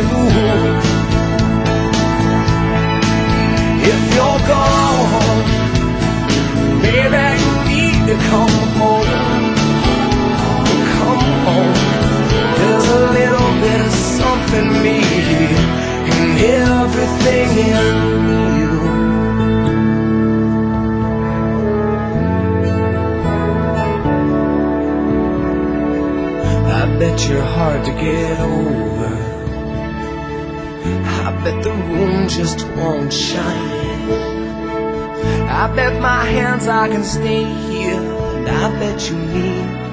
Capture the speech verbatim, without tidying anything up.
If you're gone, maybe you need to come home. Come home. There's a little bit of something me in everything in you. I bet you're hard to get over. I bet the room just won't shine. I bet my hands I can stay here, and I bet you need